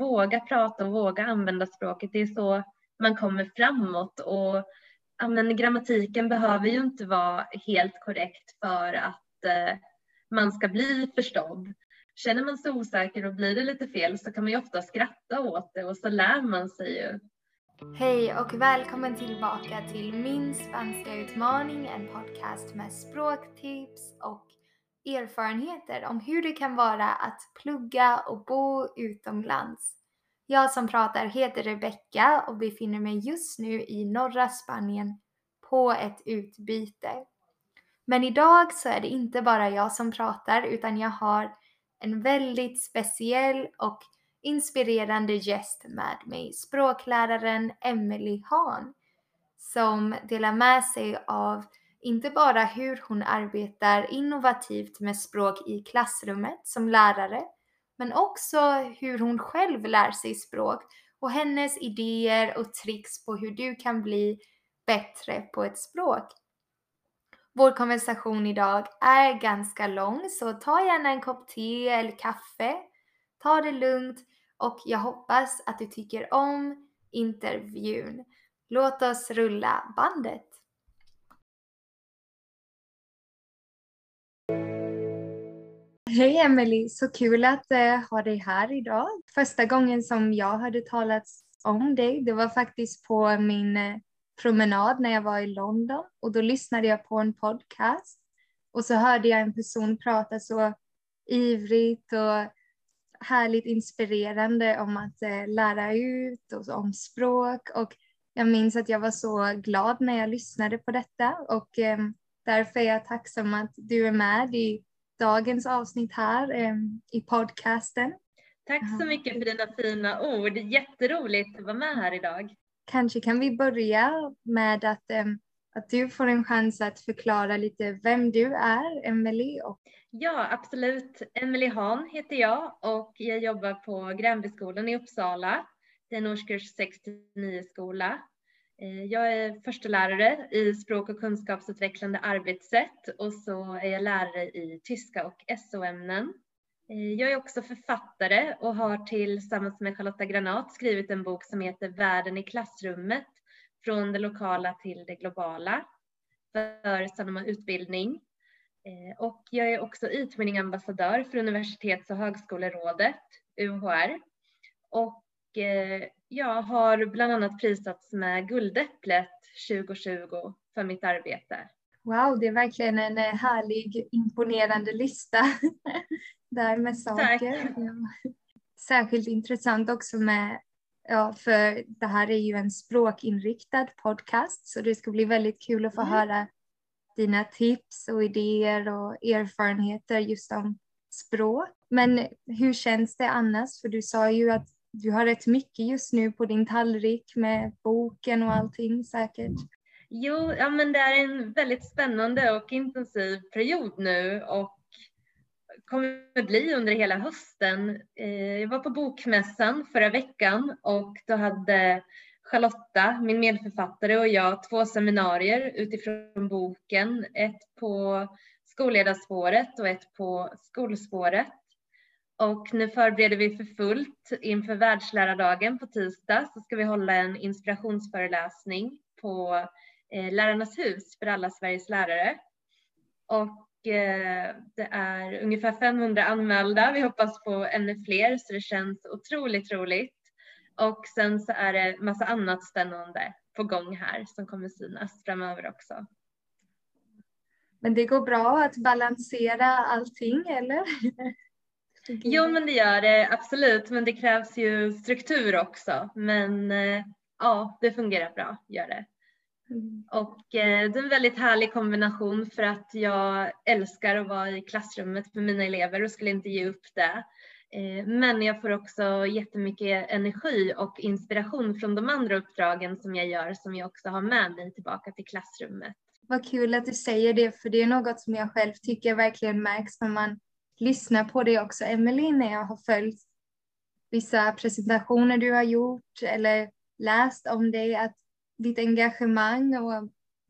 våga prata och våga använda språket. Det är så man kommer framåt. Och ja, men grammatiken behöver ju inte vara helt korrekt för att man ska bli förstådd. Känner man sig osäker och blir det lite fel så kan man ju ofta skratta åt det och så lär man sig ju. Hej och välkommen tillbaka till Min spanska utmaning, en podcast med språktips och erfarenheter om hur det kan vara att plugga och bo utomlands. Jag som pratar heter Rebecca och befinner mig just nu i norra Spanien på ett utbyte. Men idag så är det inte bara jag som pratar utan jag har en väldigt speciell och inspirerande gäst med mig, språkläraren Emelie Hahn, som delar med sig av inte bara hur hon arbetar innovativt med språk i klassrummet som lärare, men också hur hon själv lär sig språk och hennes idéer och tricks på hur du kan bli bättre på ett språk. Vår konversation idag är ganska lång, så ta gärna en kopp te eller kaffe. Ta det lugnt och jag hoppas att du tycker om intervjun. Låt oss rulla bandet. Hej Emelie, så kul att ha dig här idag. Första gången som jag hörde talas om dig, det var faktiskt på min promenad när jag var i London. Och då lyssnade jag på en podcast. Och så hörde jag en person prata så ivrigt och härligt inspirerande om att lära ut och om språk. Och jag minns att jag var så glad när jag lyssnade på detta. Och därför är jag tacksam att du är med i dagens avsnitt här i podcasten. Tack så mycket för dina fina ord. Jätteroligt att vara med här idag. Kanske kan vi börja med att du får en chans att förklara lite vem du är, Emelie. Ja, absolut. Emelie Hahn heter jag och jag jobbar på Gränbyskolan i Uppsala. Det är en årskurs 6-9-skola. Jag är förstelärare i språk- och kunskapsutvecklande arbetssätt och så är jag lärare i tyska och SO-ämnen. Jag är också författare och har tillsammans med Charlotta Granat skrivit en bok som heter Världen i klassrummet, från det lokala till det globala, för Sanoma utbildning. Och jag är också e-twinning-ambassadör för Universitets- och högskolerådet, UHR. Och jag har bland annat prisats med Guldäpplet 2020 för mitt arbete. Wow, det är verkligen en härlig, imponerande lista där med saker. Ja. Särskilt intressant också med, för det här är ju en språkinriktad podcast, så det ska bli väldigt kul att få höra dina tips och idéer och erfarenheter just om språk. Men hur känns det annars? För du sa ju att du har rätt mycket just nu på din tallrik med boken och allting säkert. Jo, ja, men det är en väldigt spännande och intensiv period nu och kommer bli under hela hösten. Jag var på bokmässan förra veckan och då hade Charlotta, min medförfattare, och jag 2 seminarier utifrån boken. Ett på skolledarspåret och ett på skolspåret. Och nu förbereder vi för fullt inför världslärardagen på tisdag, så ska vi hålla en inspirationsföreläsning på Lärarnas hus för alla Sveriges lärare. Och det är ungefär 500 anmälda. Vi hoppas på ännu fler, så det känns otroligt roligt. Och sen så är det massa annat spännande på gång här som kommer synas framöver också. Men det går bra att balansera allting, eller? Jo, men det gör det absolut. Men det krävs ju struktur också. Men ja, det fungerar bra, gör det. Och det är en väldigt härlig kombination för att jag älskar att vara i klassrummet med mina elever och skulle inte ge upp det. Men jag får också jättemycket energi och inspiration från de andra uppdragen som jag gör, som jag också har med mig tillbaka till klassrummet. Vad kul att du säger det, för det är något som jag själv tycker verkligen märks när man lyssnar på det också, Emelie, när jag har följt vissa presentationer du har gjort eller läst om dig, att ditt engagemang och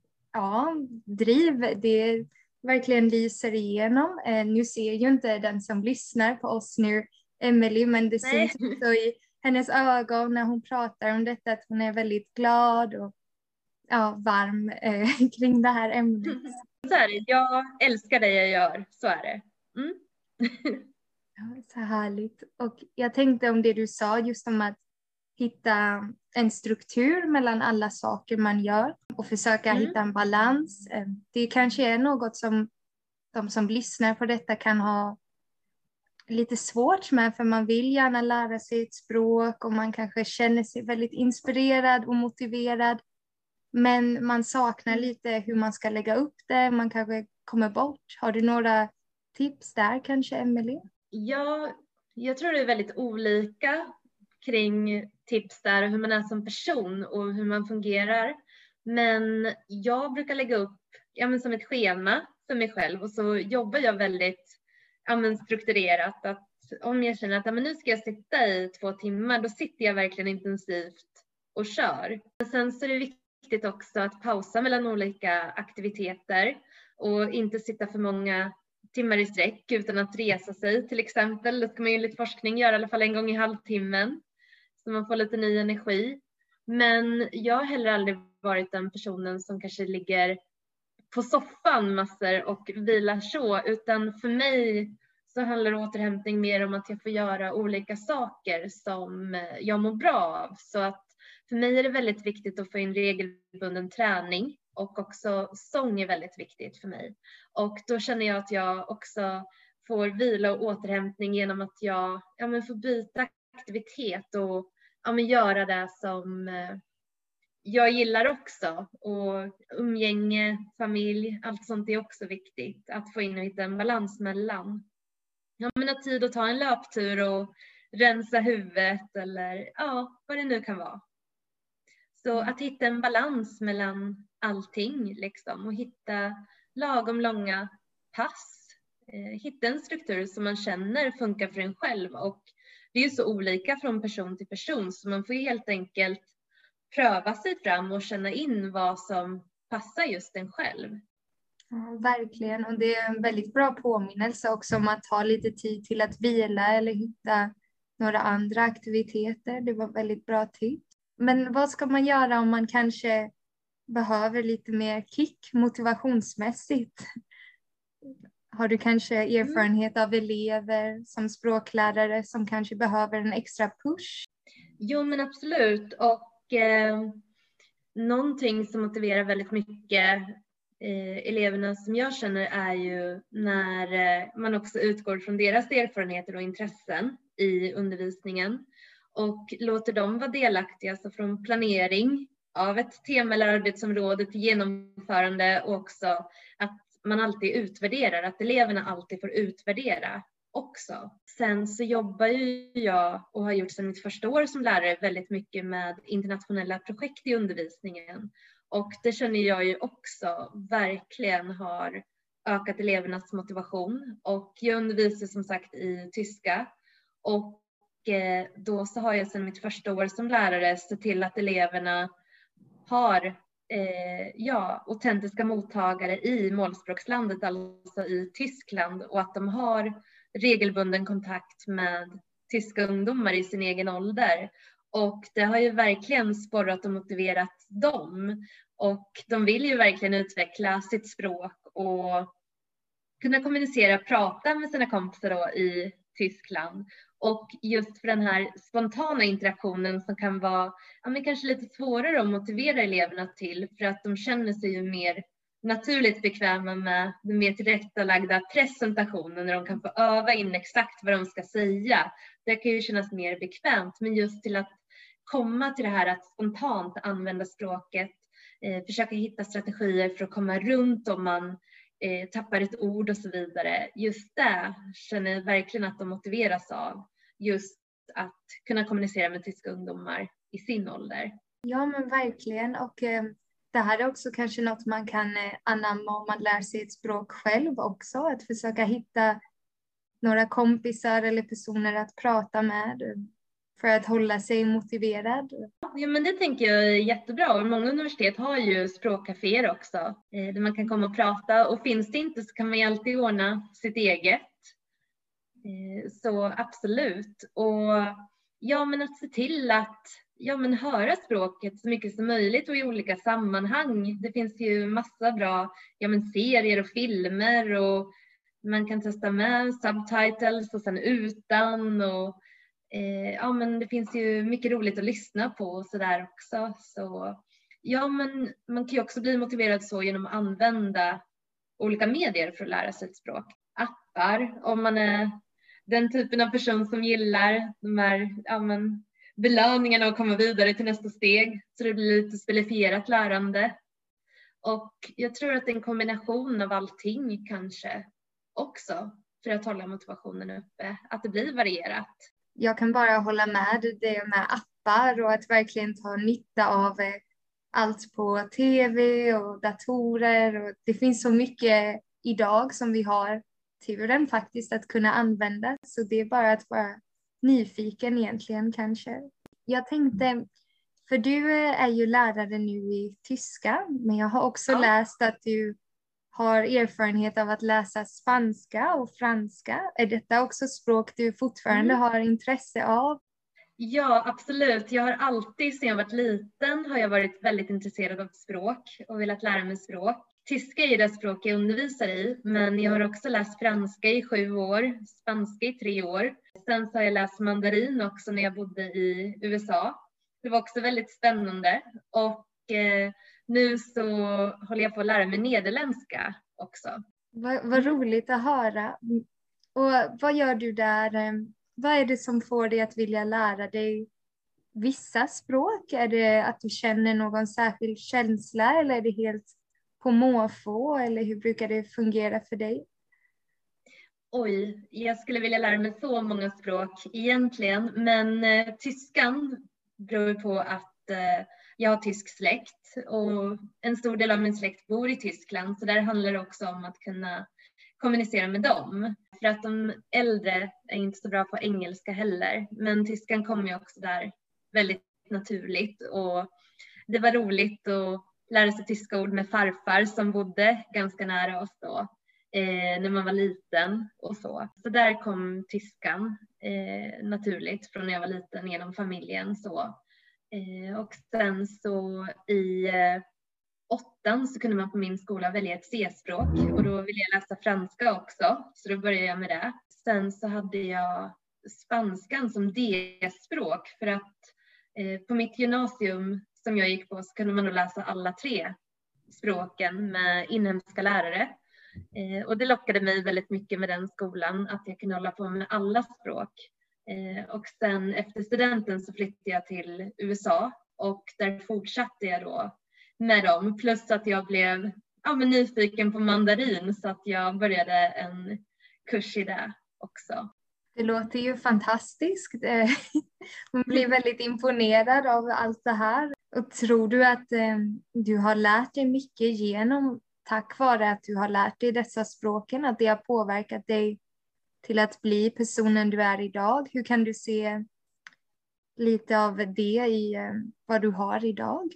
driv, det verkligen lyser igenom. Nu ser ju inte den som lyssnar på oss nu, Emelie, men det syns också i hennes ögon när hon pratar om detta, att hon är väldigt glad och varm kring det här ämnet. Så är det, jag älskar det jag gör, så är det. Mm. Ja, så härligt. Och jag tänkte om det du sa, just om att hitta en struktur mellan alla saker man gör och försöka hitta en balans. Det kanske är något som de som lyssnar på detta kan ha lite svårt med, för man vill gärna lära sig ett språk och man kanske känner sig väldigt inspirerad och motiverad, men man saknar lite hur man ska lägga upp det, man kanske kommer bort. Har du några tips där kanske, Emelie? Ja, jag tror det är väldigt olika kring tips där, hur man är som person och hur man fungerar. Men jag brukar lägga upp som ett schema för mig själv, och så jobbar jag väldigt strukturerat. Att om jag känner att nu ska jag sitta i 2 timmar, då sitter jag verkligen intensivt och kör. Och sen så är det viktigt också att pausa mellan olika aktiviteter och inte sitta för många timmar i sträck utan att resa sig till exempel. Det ska man ju enligt forskning göra i alla fall en gång i halvtimmen, så man får lite ny energi. Men jag har heller aldrig varit den personen som kanske ligger på soffan massor och vilar så, utan för mig så handlar återhämtning mer om att jag får göra olika saker som jag mår bra av. Så att för mig är det väldigt viktigt att få in regelbunden träning, och också sång är väldigt viktigt för mig. Och då känner jag att jag också får vila och återhämtning genom att jag får byta aktivitet och göra det som jag gillar också. Och umgänge, familj, allt sånt är också viktigt. Att få in och hitta en balans mellan. Ha tid att ta en löptur och rensa huvudet eller vad det nu kan vara. Så att hitta en balans mellan allting liksom, och hitta lagom långa pass. Hitta en struktur som man känner funkar för en själv, och det är ju så olika från person till person, så man får helt enkelt pröva sig fram och känna in vad som passar just en själv. Ja, verkligen, och det är en väldigt bra påminnelse också om att ha lite tid till att vila eller hitta några andra aktiviteter. Det var väldigt bra tips. Men vad ska man göra om man kanske behöver lite mer kick motivationsmässigt? Har du kanske erfarenhet av elever som språklärare som kanske behöver en extra push? Jo, men absolut. Och någonting som motiverar väldigt mycket eleverna som jag känner är ju när man också utgår från deras erfarenheter och intressen i undervisningen och låter dem vara delaktiga, så från planering av ett tema eller arbetsområde till genomförande, och också att man alltid utvärderar, att eleverna alltid får utvärdera också. Sen så jobbar ju jag och har gjort sedan mitt första år som lärare väldigt mycket med internationella projekt i undervisningen. Och det känner jag ju också verkligen har ökat elevernas motivation. Och jag undervisar som sagt i tyska. Och då så har jag sedan mitt första år som lärare sett till att eleverna har autentiska mottagare i målspråkslandet, alltså i Tyskland, och att de har regelbunden kontakt med tyska ungdomar i sin egen ålder. Och det har ju verkligen sporrat och motiverat dem. Och de vill ju verkligen utveckla sitt språk och kunna kommunicera, prata med sina kompisar då i Tyskland. Och just för den här spontana interaktionen som kan vara kanske lite svårare att motivera eleverna till, för att de känner sig ju mer naturligt bekväma med den mer tillrättalagda presentationen, när de kan få öva in exakt vad de ska säga. Det kan ju kännas mer bekvämt, men just till att komma till det här att spontant använda språket, försöka hitta strategier för att komma runt om man tappar ett ord och så vidare. Just det känner jag verkligen att de motiveras av. Just att kunna kommunicera med tyska ungdomar i sin ålder. Ja, men verkligen. Och det här är också kanske något man kan anamma om man lär sig ett språk själv också. Att försöka hitta några kompisar eller personer att prata med för att hålla sig motiverad. Ja, men det tänker jag är jättebra. Och många universitet har ju språkcaféer också, där man kan komma och prata. Och finns det inte så kan man ju alltid ordna sitt eget. Så absolut. Och men att se till att höra språket så mycket som möjligt och i olika sammanhang. Det finns ju massa bra serier och filmer och man kan testa med subtitles och sen utan och men det finns ju mycket roligt att lyssna på och sådär också. Så men man kan ju också bli motiverad så genom att använda olika medier för att lära sig ett språk. Appar, om man är den typen av person som gillar de här belöningarna och komma vidare till nästa steg. Så det blir lite spelifierat lärande. Och jag tror att det är en kombination av allting kanske också för att hålla motivationen uppe. Att det blir varierat. Jag kan bara hålla med det med appar och att verkligen ta nytta av allt på tv och datorer. Och det finns så mycket idag som vi har turen faktiskt att kunna använda. Så det är bara att vara nyfiken egentligen kanske. Jag tänkte, för du är ju lärare nu i tyska, men jag har också läst att du har erfarenhet av att läsa spanska och franska. Är detta också språk du fortfarande har intresse av? Ja, absolut. Jag har alltid sedan jag var liten har jag varit väldigt intresserad av språk och velat lära mig språk. Tyska är det språk jag undervisar i, men jag har också läst franska i 7 år, spanska i 3 år. Sen så har jag läst mandarin också när jag bodde i USA. Det var också väldigt spännande och nu så håller jag på att lära mig nederländska också. Vad roligt att höra. Och vad gör du där? Vad är det som får dig att vilja lära dig vissa språk? Är det att du känner någon särskild känsla eller är det helt på måfå? Eller hur brukar det fungera för dig? Oj, jag skulle vilja lära mig så många språk egentligen. Men tyskan beror på att jag har tysk släkt och en stor del av min släkt bor i Tyskland. Så där handlar det också om att kunna kommunicera med dem. För att de äldre är inte så bra på engelska heller. Men tyskan kommer ju också där väldigt naturligt. Och det var roligt att lära sig tyska ord med farfar som bodde ganska nära oss då. När man var liten och så. Så där kom tyskan naturligt från när jag var liten genom familjen. Så. Och sen så i 8:an så kunde man på min skola välja ett C-språk och då ville jag läsa franska också. Så då började jag med det. Sen så hade jag spanskan som D-språk för att på mitt gymnasium som jag gick på så kunde man då läsa alla 3 språken med inhemska lärare. Och det lockade mig väldigt mycket med den skolan att jag kunde hålla på med alla språk. Och sen efter studenten så flyttade jag till USA och där fortsatte jag då med dem. Plus att jag blev nyfiken på mandarin så att jag började en kurs i det också. Det låter ju fantastiskt. Man blir väldigt imponerad av allt det här. Och tror du att du har lärt dig mycket tack vare att du har lärt dig dessa språken? Att det har påverkat dig till att bli personen du är idag? Hur kan du se lite av det i vad du har idag?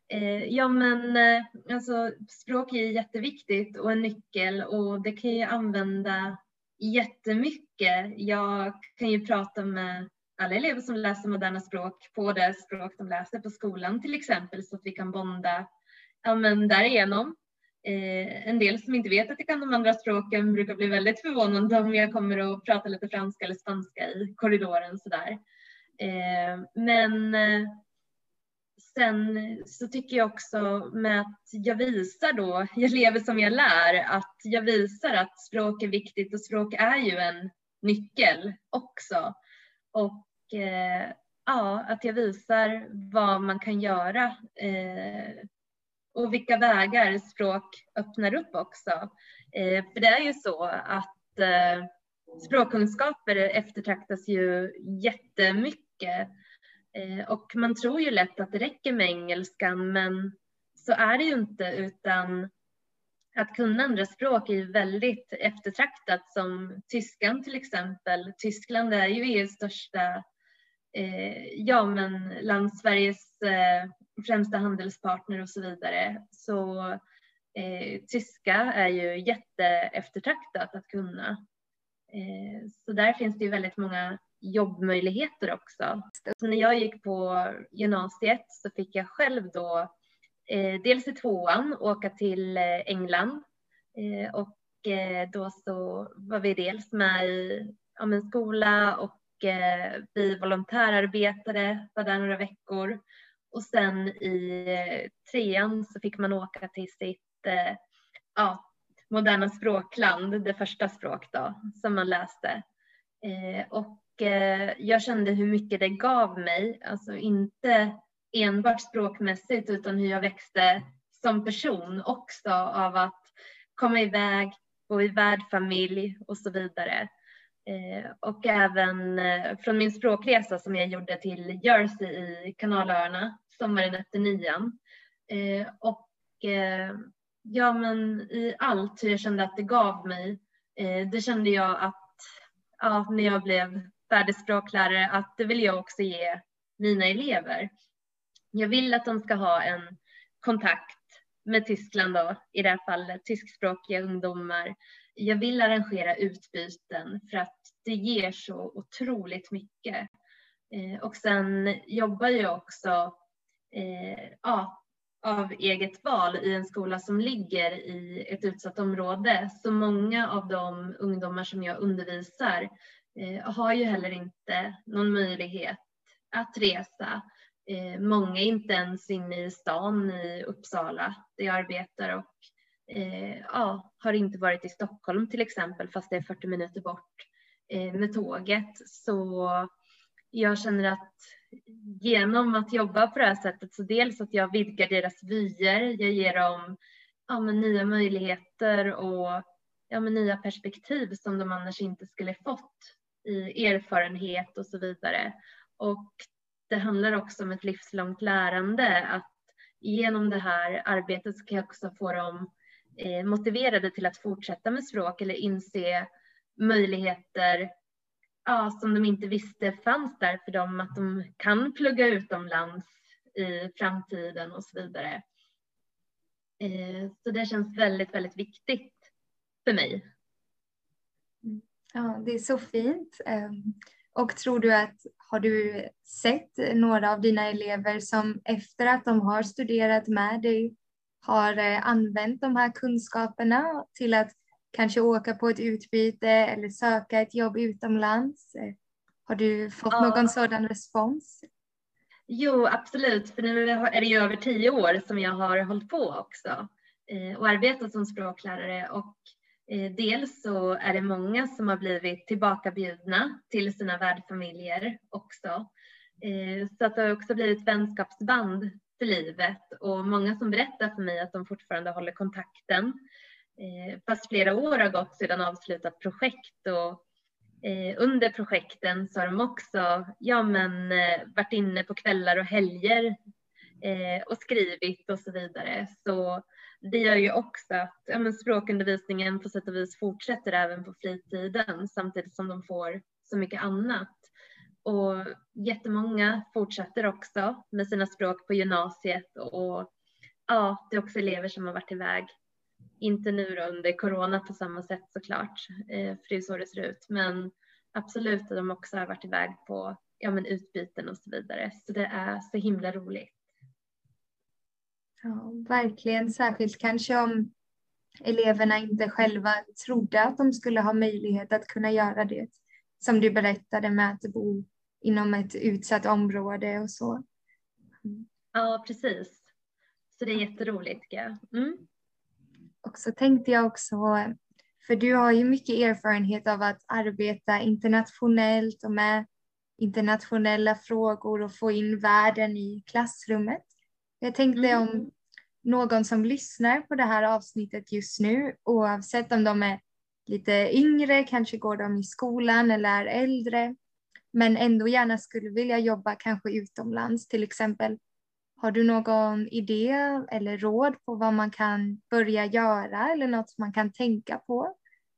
Språk är jätteviktigt och en nyckel och det kan jag använda jättemycket. Jag kan ju prata med alla elever som läser moderna språk på det språk de läser på skolan till exempel så att vi kan bonda därigenom. En del som inte vet att jag kan de andra språken brukar bli väldigt förvånade om jag kommer att prata lite franska eller spanska i korridoren sådär. Men sen så tycker jag också med att jag lever som jag lär, att jag visar att språk är viktigt och språk är ju en nyckel också. Och att jag visar vad man kan göra och vilka vägar språk öppnar upp också. För det är ju så att språkkunskaper eftertraktas ju jättemycket. Och man tror ju lätt att det räcker med engelskan, men så är det ju inte, utan att kunna andra språk är väldigt eftertraktat som tyskan till exempel. Tyskland är ju EU:s största land, Sveriges främsta handelspartner och så vidare. Så tyska är ju jätteeftertraktat att kunna. Så där finns det ju väldigt många jobbmöjligheter också. Så när jag gick på gymnasiet så fick jag själv då dels i 2:an åka till England. Och då så var vi dels med i en skola och vi volontärarbetade, var där några veckor. Och sen i 3:an så fick man åka till sitt moderna språkland, det första språk då, som man läste. Och jag kände hur mycket det gav mig, alltså inte enbart språkmässigt utan hur jag växte som person också av att komma iväg, bo i värdfamilj och så vidare. Och även från min språkresa som jag gjorde till Jersey i Kanalöarna sommaren efter 9:an. Och ja, men i allt hur jag kände att det gav mig, det kände jag att när jag blev färdig språklärare att det vill jag också ge mina elever. Jag vill att de ska ha en kontakt med Tyskland då, i det här fallet tyskspråkiga ungdomar. Jag vill arrangera utbyten för att det ger så otroligt mycket. Och sen jobbar jag också av eget val i en skola som ligger i ett utsatt område. Så många av de ungdomar som jag undervisar har ju heller inte någon möjlighet att resa. Många är inte ens inne i stan i Uppsala där jag arbetar och har inte varit i Stockholm till exempel fast det är 40 minuter bort med tåget. Så jag känner att genom att jobba på det här sättet så dels att jag vidgar deras vyer, jag ger dem nya möjligheter och nya perspektiv som de annars inte skulle fått i erfarenhet och så vidare. Och det handlar också om ett livslångt lärande, att genom det här arbetet så kan jag också få dem motiverade till att fortsätta med språk eller inse möjligheter som de inte visste fanns där för dem, att de kan plugga utomlands i framtiden och så vidare. Så det känns väldigt, väldigt viktigt för mig. Ja, det är så fint. Och tror du har du sett några av dina elever som efter att de har studerat med dig har använt de här kunskaperna till att kanske åka på ett utbyte eller söka ett jobb utomlands? Har du fått någon sådan respons? Jo, absolut. För nu är det ju över 10 år som jag har hållit på också och arbetat som språklärare. Och dels så är det många som har blivit tillbakabjudna till sina värdfamiljer också. Så att det har också blivit vänskapsband för livet. Och många som berättar för mig att de fortfarande håller kontakten. Fast flera år har gått sedan avslutat projekt och under projekten så har de också varit inne på kvällar och helger och skrivit och så vidare. Så det gör ju också att språkundervisningen på sätt och vis fortsätter även på fritiden samtidigt som de får så mycket annat. Och jättemånga fortsätter också med sina språk på gymnasiet och det är också elever som har varit iväg. Inte nu under corona på samma sätt såklart, för det är så det ser ut. Men absolut att de också har varit iväg på utbyten och så vidare. Så det är så himla roligt. Ja, verkligen. Särskilt kanske om eleverna inte själva trodde att de skulle ha möjlighet att kunna göra det. Som du berättade med att bo inom ett utsatt område och så. Ja, precis. Så det är jätteroligt. Och så tänkte jag också, för du har ju mycket erfarenhet av att arbeta internationellt och med internationella frågor och få in världen i klassrummet. Jag tänkte om någon som lyssnar på det här avsnittet just nu, oavsett om de är lite yngre, kanske går de i skolan eller är äldre, men ändå gärna skulle vilja jobba kanske utomlands till exempel. Har du någon idé eller råd på vad man kan börja göra eller något man kan tänka på?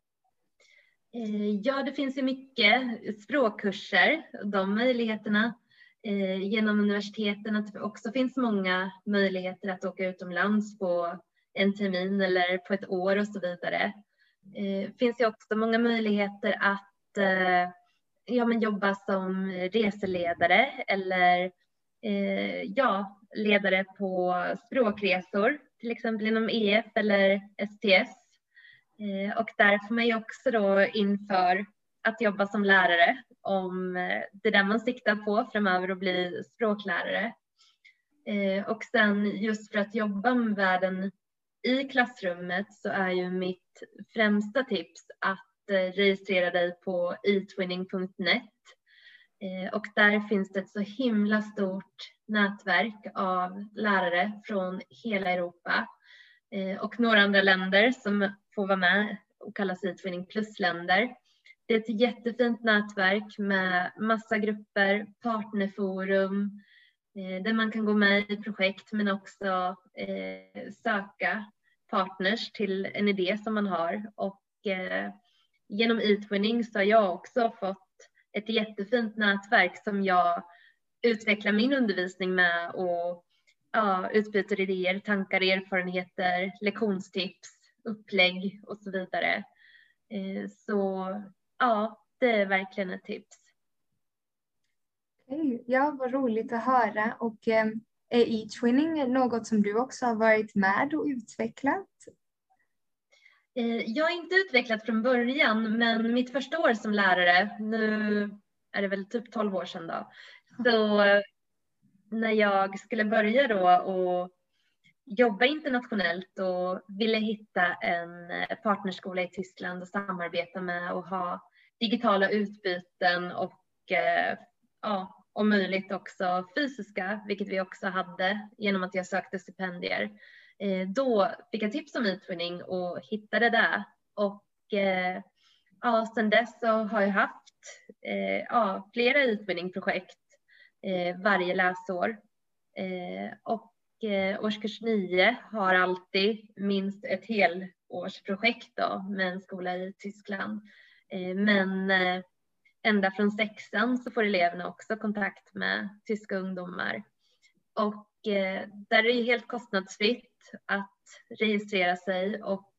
Ja, det finns ju mycket språkkurser, de möjligheterna genom universiteten. Att det också finns många möjligheter att åka utomlands på en termin eller på ett år och så vidare. Det finns ju också många möjligheter att jobba som reseledare eller ledare på språkresor, till exempel inom EF eller STS. Och där får man ju också då inför att jobba som lärare, om det är där man siktar på framöver att bli språklärare. Och sen just för att jobba med världen i klassrummet så är ju mitt främsta tips att registrera dig på etwinning.net. Och där finns det ett så himla stort nätverk av lärare från hela Europa och några andra länder som får vara med och kallas eTwinning Plus-länder. Det är ett jättefint nätverk med massa grupper, partnerforum, där man kan gå med i projekt men också söka partners till en idé som man har. Och genom eTwinning så har jag också fått ett jättefint nätverk som jag utvecklar min undervisning med och utbyter idéer, tankar, erfarenheter, lektionstips, upplägg och så vidare. Så ja, det är verkligen ett tips. Ja, vad roligt att höra. Och är eTwinning något som du också har varit med och utvecklat? Jag har inte utvecklat från början, men mitt första år som lärare, nu är det väl typ 12 år sedan då, så när jag skulle börja då och jobba internationellt och ville hitta en partnerskola i Tyskland och samarbeta med och ha digitala utbyten och om möjligt också fysiska, vilket vi också hade genom att jag sökte stipendier. Då fick jag tips om eTwinning och hittade det. Och sedan dess så har jag haft flera eTwinning-projekt varje läsår. Och årskurs 9 har alltid minst ett helårsprojekt då, med en skola i Tyskland. Men ända från 6:an så får eleverna också kontakt med tyska ungdomar. Och där är det helt kostnadsfritt att registrera sig. Och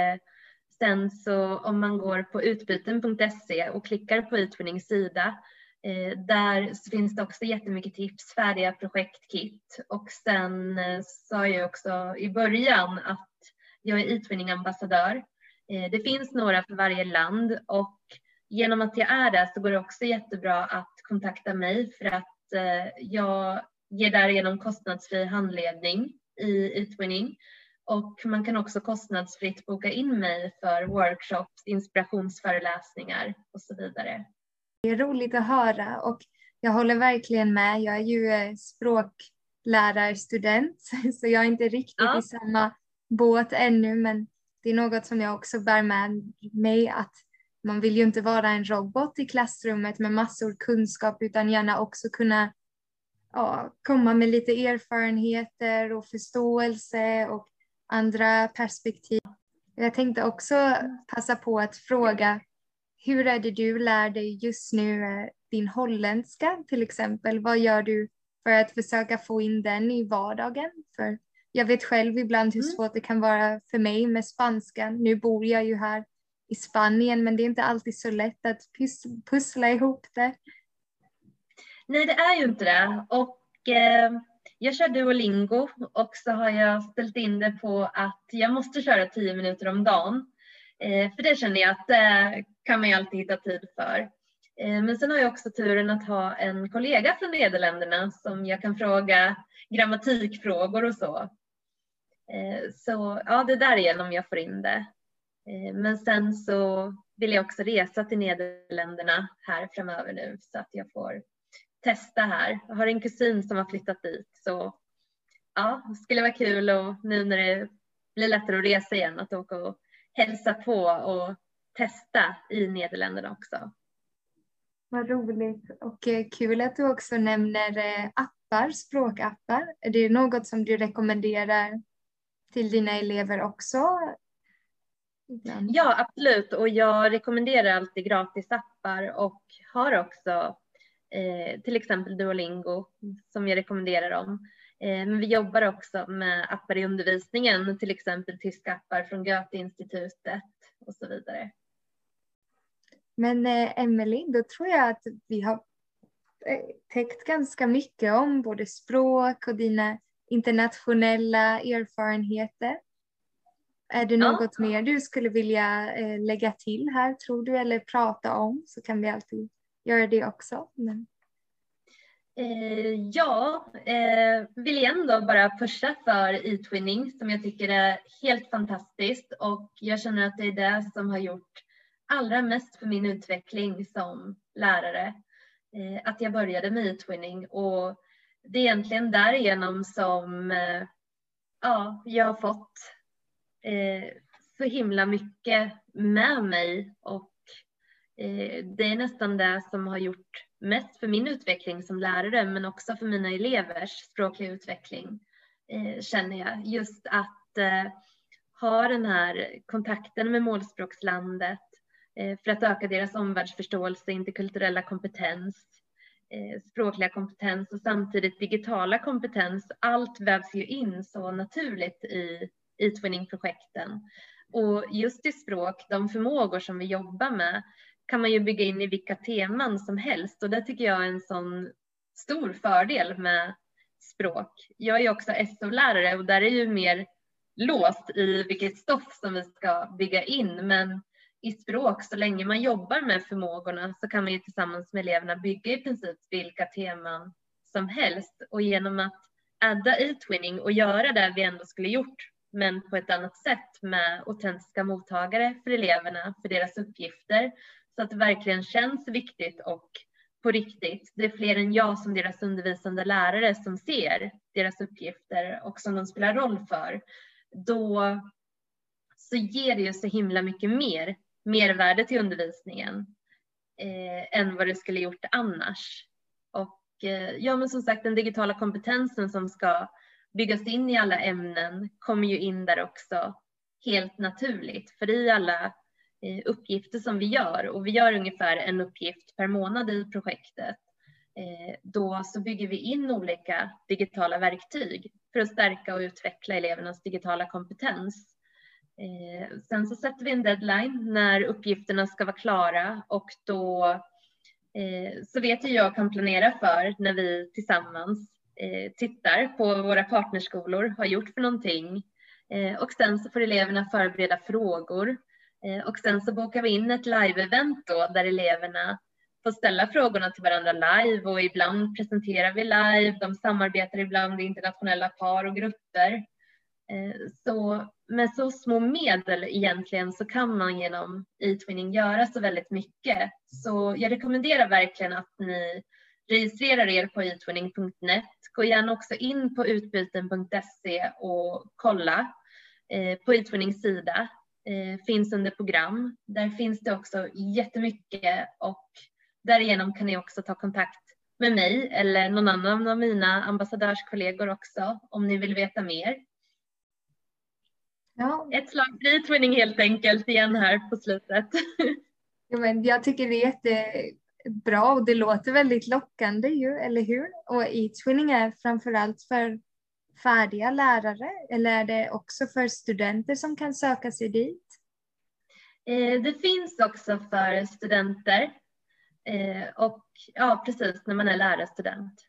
sen så om man går på utbyten.se och klickar på eTwinnings sida, där så finns det också jättemycket tips, färdiga projektkit. Och sen sa jag också i början att jag är eTwinning-ambassadör. Det finns några för varje land och genom att jag är där så går det också jättebra att kontakta mig för att jag ger därigenom kostnadsfri handledning i eTwinning. Och man kan också kostnadsfritt boka in mig för workshops, inspirationsföreläsningar och så vidare. Det är roligt att höra och jag håller verkligen med. Jag är ju språklärarstudent så jag är inte riktigt i samma båt ännu, men det är något som jag också bär med mig, att man vill ju inte vara en robot i klassrummet med massor kunskap utan gärna också kunna komma med lite erfarenheter och förståelse och andra perspektiv. Jag tänkte också passa på att fråga, hur är det du lär dig just nu din holländska till exempel? Vad gör du för att försöka få in den i vardagen? För jag vet själv ibland hur svårt det kan vara för mig med spanska. Nu bor jag ju här i Spanien, men det är inte alltid så lätt att pussla ihop det. Nej, det är ju inte det. Och jag kör Duolingo och så har jag ställt in det på att jag måste köra 10 minuter om dagen. För det känner jag att det kan man ju alltid hitta tid för. Men sen har jag också turen att ha en kollega från Nederländerna som jag kan fråga grammatikfrågor och så. Så ja, det är därigenom jag får in det. Men sen så vill jag också resa till Nederländerna här framöver nu så att jag får testa här. Jag har en kusin som har flyttat dit, så ja, det skulle vara kul och nu när det blir lättare att resa igen att åka och hälsa på och testa i Nederländerna också. Vad roligt och kul att du också nämner appar, språkappar. Är det något som du rekommenderar till dina elever också? Ja, absolut, och jag rekommenderar alltid gratis appar och har också till exempel Duolingo som jag rekommenderar dem. Men vi jobbar också med appar i undervisningen, till exempel tyska appar från Goethe-institutet och så vidare. Men Emelie, då tror jag att vi har täckt ganska mycket om både språk och dina internationella erfarenheter. Är det något mer du skulle vilja lägga till här, tror du, eller prata om, så kan vi alltid göra det också. Men... vill igen då bara pusha för e-twinning som jag tycker är helt fantastiskt, och jag känner att det är det som har gjort allra mest för min utveckling som lärare. Att jag började med e-twinning, och det är egentligen därigenom som jag har fått så himla mycket med mig, och det är nästan det som har gjort mest för min utveckling som lärare, men också för mina elevers språkliga utveckling, känner jag. Just att ha den här kontakten med målspråkslandet för att öka deras omvärldsförståelse, interkulturella kompetens, språkliga kompetens och samtidigt digitala kompetens. Allt vävs ju in så naturligt i e-twinning-projekten. Och just i språk, de förmågor som vi jobbar med, kan man ju bygga in i vilka teman som helst. Och det tycker jag är en sån stor fördel med språk. Jag är också SO-lärare, och där är ju mer låst i vilket stoff som vi ska bygga in. Men i språk, så länge man jobbar med förmågorna, så kan man ju tillsammans med eleverna bygga i princip vilka teman som helst. Och genom att adda e-twinning och göra det vi ändå skulle gjort, men på ett annat sätt med autentiska mottagare för eleverna, för deras uppgifter, så att det verkligen känns viktigt och på riktigt. Det är fler än jag som deras undervisande lärare som ser deras uppgifter och som de spelar roll för. Då så ger det ju så himla mycket mervärde till undervisningen än vad det skulle gjort annars. Och men som sagt, den digitala kompetensen som ska byggas in i alla ämnen kommer ju in där också helt naturligt. För i alla uppgifter som vi gör, och vi gör ungefär en uppgift per månad i projektet, då så bygger vi in olika digitala verktyg för att stärka och utveckla elevernas digitala kompetens. Sen så sätter vi en deadline när uppgifterna ska vara klara, och då så vet jag kan planera för när vi tillsammans tittar på vad våra partnerskolor har gjort för någonting, och sen så får eleverna förbereda frågor, och sen så bokar vi in ett live-event då där eleverna får ställa frågorna till varandra live, och ibland presenterar vi live, de samarbetar ibland i internationella par och grupper. Så med så små medel egentligen så kan man genom e-twinning göra så väldigt mycket. Så jag rekommenderar verkligen att ni registrerar er på e-twinning.net. Gå gärna också in på utbyten.se och kolla på e-twinnings sida. Finns under program. Där finns det också jättemycket, och därigenom kan ni också ta kontakt med mig eller någon annan av mina ambassadörskollegor också om ni vill veta mer. Ja. Ett slag för e-twinning helt enkelt igen här på slutet. Ja, men jag tycker det är jättebra, och det låter väldigt lockande ju, eller hur? Och e-twinning är framförallt för färdiga lärare, eller är det också för studenter som kan söka sig dit? Det finns också för studenter, och ja, precis, när man är lärarstudent.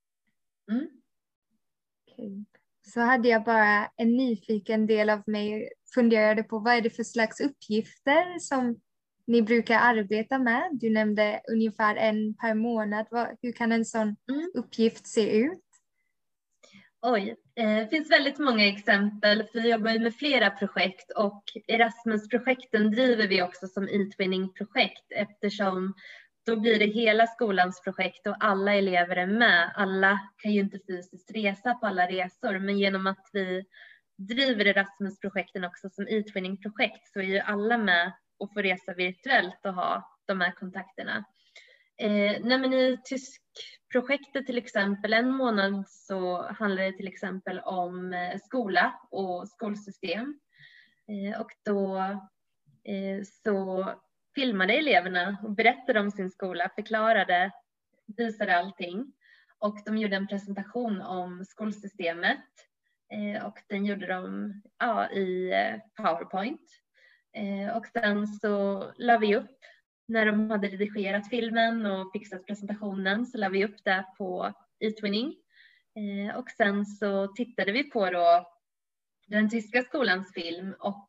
Okay. Så hade jag bara en nyfiken del av mig funderade på, vad är det för slags uppgifter som ni brukar arbeta med? Du nämnde ungefär en per månad. Hur kan en sån uppgift se ut? Det finns väldigt många exempel, för vi jobbar med flera projekt, och Erasmus-projekten driver vi också som e-twinning-projekt, eftersom då blir det hela skolans projekt och alla elever är med. Alla kan ju inte fysiskt resa på alla resor, men genom att vi driver Erasmus-projekten också som e-twinning-projekt så är ju alla med och får resa virtuellt och ha de här kontakterna. Men i tyskprojektet till exempel, en månad så handlar det till exempel om skola och skolsystem. Och då så filmade eleverna och berättade om sin skola, förklarade, visade allting. Och de gjorde en presentation om skolsystemet, och den gjorde de i PowerPoint. Och sen så la vi upp när de hade redigerat filmen och fixat presentationen så la vi upp det på eTwinning. Och sen så tittade vi på då den tyska skolans film och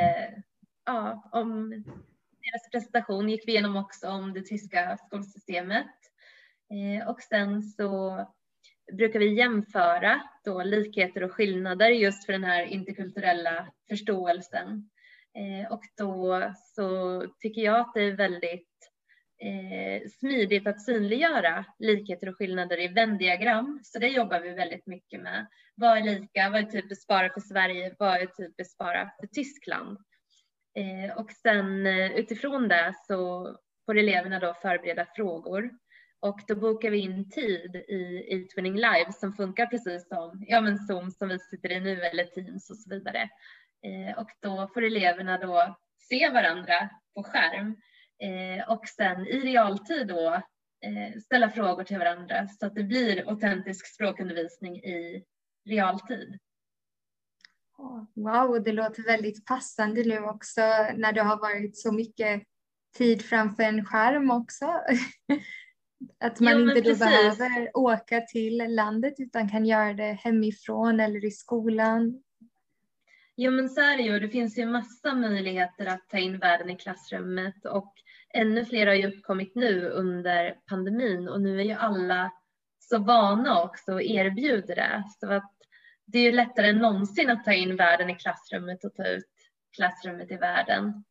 om deras presentation gick vi igenom också om det tyska skolsystemet. Och sen så brukar vi jämföra då likheter och skillnader just för den här interkulturella förståelsen. Och då så tycker jag att det är väldigt smidigt att synliggöra likheter och skillnader i Venn-diagram. Så det jobbar vi väldigt mycket med. Vad är lika? Vad är typiskt bara för Sverige? Vad är typiskt bara för Tyskland? Och sen utifrån det så får eleverna då förbereda frågor. Och då bokar vi in tid i eTwinning Live som funkar precis som Zoom som vi sitter i nu eller Teams och så vidare. Och då får eleverna då se varandra på skärm. Och sen i realtid då ställa frågor till varandra så att det blir autentisk språkundervisning i realtid. Wow, det låter väldigt passande nu också när det har varit så mycket tid framför en skärm också. Att man inte då behöver åka till landet utan kan göra det hemifrån eller i skolan. Jo men så är det ju. Det finns ju massa möjligheter att ta in världen i klassrummet och ännu fler har ju uppkommit nu under pandemin och nu är ju alla så vana också och erbjuder det. Så att det är ju lättare än någonsin att ta in världen i klassrummet och ta ut klassrummet i världen.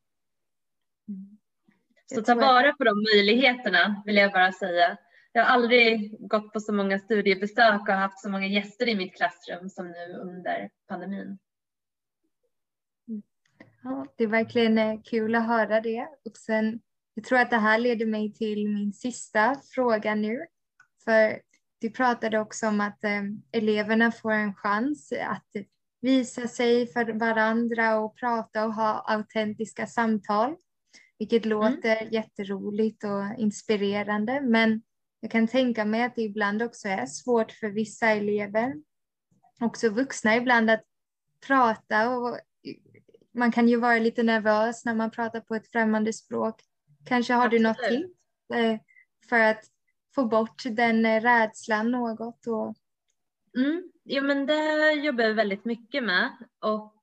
Så ta vara på de möjligheterna vill jag bara säga. Jag har aldrig gått på så många studiebesök och haft så många gäster i mitt klassrum som nu under pandemin. Ja, det är verkligen kul att höra det. Och sen, jag tror att det här leder mig till min sista fråga nu. För du pratade också om att eleverna får en chans att visa sig för varandra och prata och ha autentiska samtal. Vilket låter jätteroligt och inspirerande. Men jag kan tänka mig att det ibland också är svårt för vissa elever. Också vuxna ibland att prata. Och man kan ju vara lite nervös när man pratar på ett främmande språk. Kanske har du något tips för att få bort den rädslan något? Jo men det jobbar jag väldigt mycket med. Och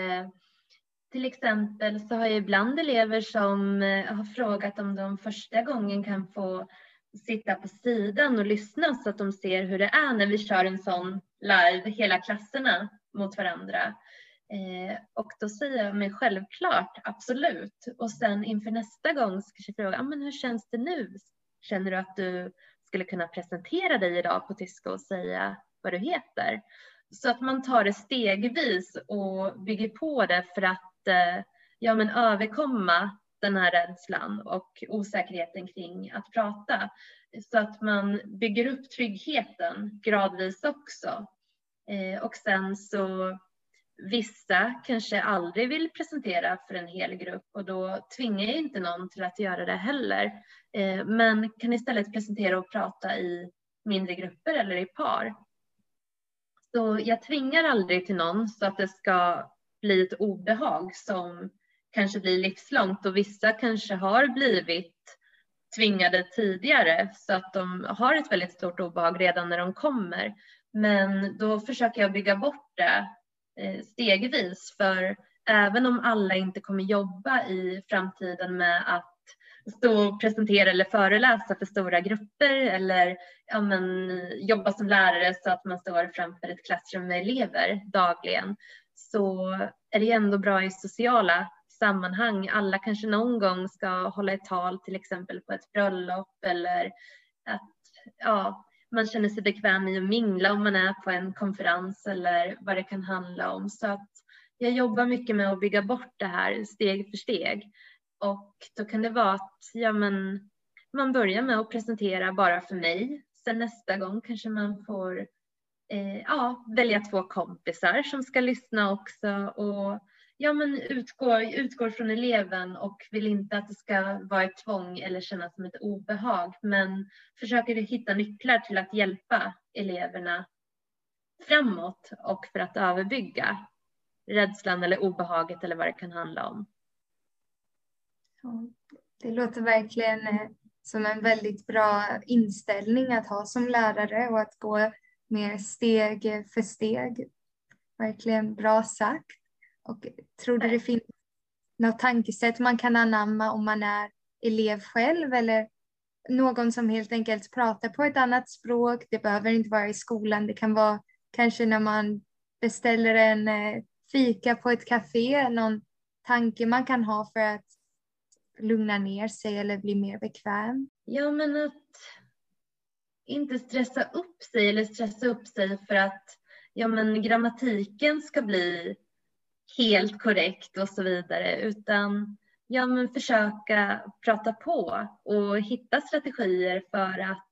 till exempel så har jag ibland elever som har frågat om de första gången kan få sitta på sidan och lyssna så att de ser hur det är när vi kör en sån live, hela klasserna mot varandra. Och då säger jag mig självklart, absolut. Och sen inför nästa gång ska jag fråga, men hur känns det nu? Känner du att du skulle kunna presentera dig idag på tyska och säga vad du heter? Så att man tar det stegvis och bygger på det för att överkomma den här rädslan och osäkerheten kring att prata. Så att man bygger upp tryggheten gradvis också. Och sen så vissa kanske aldrig vill presentera för en hel grupp och då tvingar jag inte någon till att göra det heller. Men kan istället presentera och prata i mindre grupper eller i par. Så jag tvingar aldrig till någon så att det ska bli ett obehag som kanske blir livslångt och vissa kanske har blivit tvingade tidigare så att de har ett väldigt stort obehag redan när de kommer. Men då försöker jag bygga bort det stegvis för även om alla inte kommer jobba i framtiden med att stå och presentera eller föreläsa för stora grupper eller jobba som lärare så att man står framför ett klassrum med elever dagligen, så är det ändå bra i sociala sammanhang. Alla kanske någon gång ska hålla ett tal till exempel på ett bröllop eller att man känner sig bekväm i att mingla om man är på en konferens eller vad det kan handla om. Så att jag jobbar mycket med att bygga bort det här steg för steg. Och då kan det vara att man börjar med att presentera bara för mig. Sen nästa gång kanske man får välja 2 kompisar som ska lyssna också. Och utgår från eleven och vill inte att det ska vara ett tvång eller kännas som ett obehag. Men försöker hitta nycklar till att hjälpa eleverna framåt och för att överbygga rädslan eller obehaget eller vad det kan handla om. Det låter verkligen som en väldigt bra inställning att ha som lärare och att gå mer steg för steg. Verkligen bra sagt. Och tror du det finns något tankesätt man kan anamma om man är elev själv eller någon som helt enkelt pratar på ett annat språk? Det behöver inte vara i skolan. Det kan vara kanske när man beställer en fika på ett café. Någon tanke man kan ha för att lugna ner sig eller bli mer bekväm. Ja, men att inte stressa upp sig eller stressa upp sig för att grammatiken ska bli helt korrekt och så vidare, utan försöka prata på och hitta strategier för att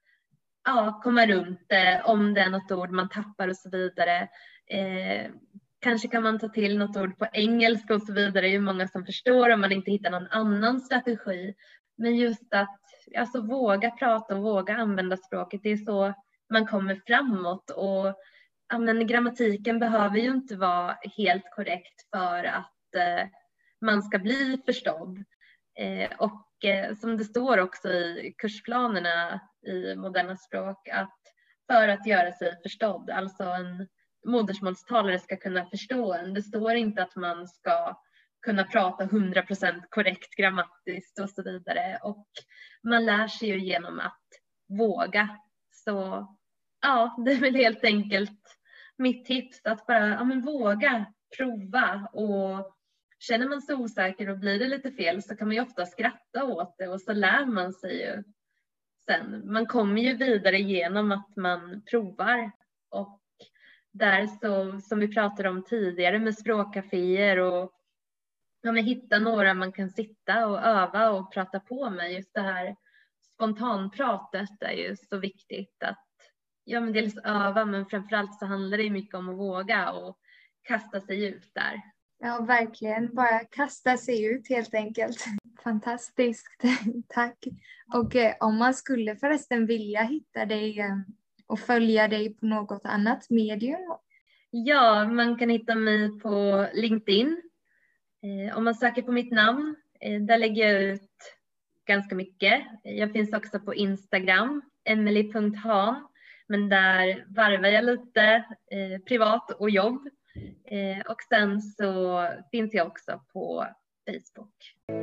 komma runt det om det är något ord man tappar och så vidare. Kanske kan man ta till något ord på engelska och så vidare. Det är ju många som förstår om man inte hittar någon annan strategi. Men just att våga prata och våga använda språket, det är så man kommer framåt. Och grammatiken behöver ju inte vara helt korrekt för att man ska bli förstådd. Och som det står också i kursplanerna i moderna språk, att för att göra sig förstådd, alltså en modersmålstalare ska kunna förstå en. Det står inte att man ska kunna prata 100% korrekt grammatiskt och så vidare. Och man lär sig ju genom att våga. Så det är väl helt enkelt mitt tips, att bara våga, prova, och känner man sig osäker och blir det lite fel så kan man ju ofta skratta åt det och så lär man sig ju sen. Man kommer ju vidare genom att man provar. Och där så, som vi pratade om tidigare med språkcaféer och hitta några man kan sitta och öva och prata på med. Just det här spontanpratet är ju så viktigt att dels öva, men framförallt så handlar det mycket om att våga och kasta sig ut där. Ja, verkligen. Bara kasta sig ut helt enkelt. Fantastiskt. Tack. Och om man skulle förresten vilja hitta dig och följa dig på något annat medium? Ja, man kan hitta mig på LinkedIn. Om man söker på mitt namn, där lägger jag ut ganska mycket. Jag finns också på Instagram, emily.han. Men där varvar jag lite privat och jobb. Och sen så finns jag också på Facebook.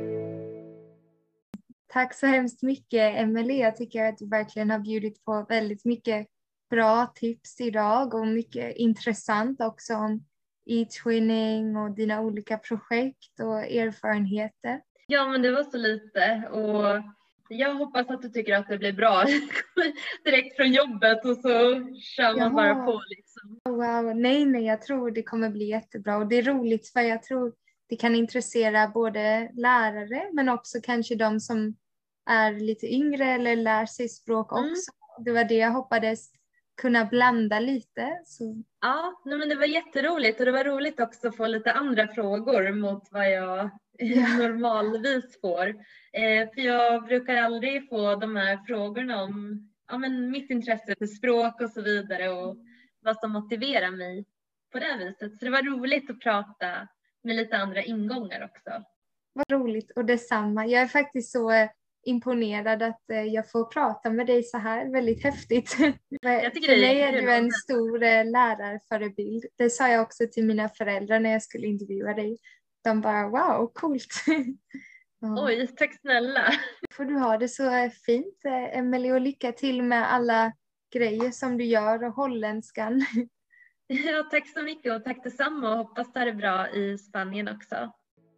Tack så hemskt mycket, Emily. Jag tycker att du verkligen har bjudit på väldigt mycket bra tips idag och mycket intressant också om e-twinning och dina olika projekt och erfarenheter. Ja, men det var så lite, och jag hoppas att du tycker att det blir bra direkt från jobbet och så kör man bara på liksom. Wow, nej, jag tror det kommer bli jättebra, och det är roligt för jag tror det kan intressera både lärare men också kanske de som är lite yngre eller lär sig språk också. Det var det jag hoppades kunna blanda lite. Så. Ja, men det var jätteroligt, och det var roligt också att få lite andra frågor mot vad jag normalvis får. För jag brukar aldrig få de här frågorna om mitt intresse för språk och så vidare och vad som motiverar mig på det viset. Så det var roligt att prata med lite andra ingångar också. Vad roligt, och detsamma. Jag är faktiskt så imponerad att jag får prata med dig så här. Väldigt häftigt. Jag tycker för mig är du en stor lärarförebild. Det sa jag också till mina föräldrar när jag skulle intervjua dig. De bara, wow, coolt. Ja. Oj, tack snälla. Får du ha det så fint, Emily, och lycka till med alla grejer som du gör och holländskan. Ja, tack så mycket, och tack detsamma, och hoppas det är bra i Spanien också.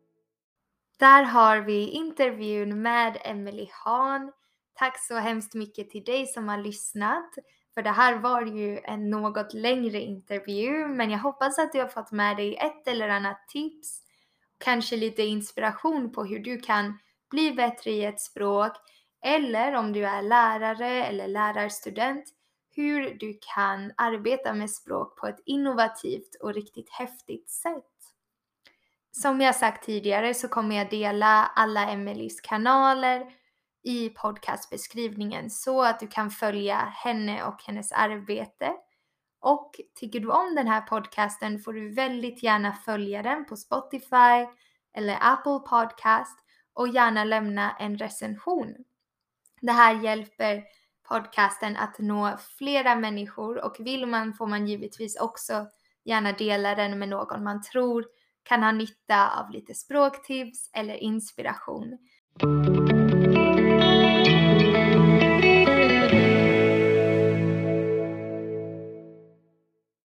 Där har vi intervjun med Emily Han. Tack så hemskt mycket till dig som har lyssnat. För det här var ju en något längre intervju, men jag hoppas att du har fått med dig ett eller annat tips. Kanske lite inspiration på hur du kan bli bättre i ett språk. Eller om du är lärare eller lärarstudent, hur du kan arbeta med språk på ett innovativt och riktigt häftigt sätt. Som jag sagt tidigare så kommer jag dela alla Emelies kanaler i podcastbeskrivningen så att du kan följa henne och hennes arbete. Och tycker du om den här podcasten får du väldigt gärna följa den på Spotify eller Apple Podcast och gärna lämna en recension. Det här hjälper podcasten att nå flera människor, och vill man får man givetvis också gärna dela den med någon man tror kan ha nytta av lite språktips eller inspiration.